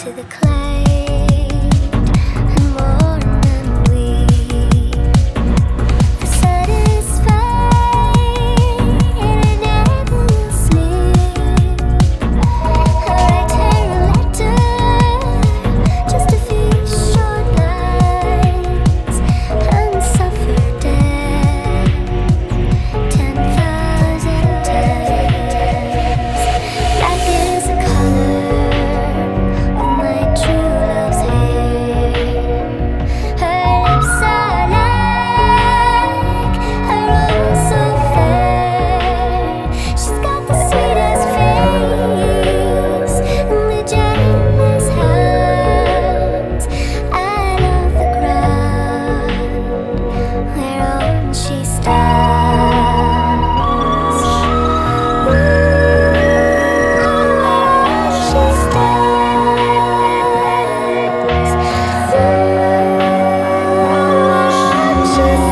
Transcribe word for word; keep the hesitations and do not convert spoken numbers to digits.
to the clay and more than we for satisfied and I never will sleep. I write her a letter, just a few short lines, and suffer death ten thousand times. Black is the color of my true love's hair. Her lips are like a rose so fair. She's got the sweetest face and the gentlest hands. I love the ground whereon she stands. Whereon she stands. Whereon she stands.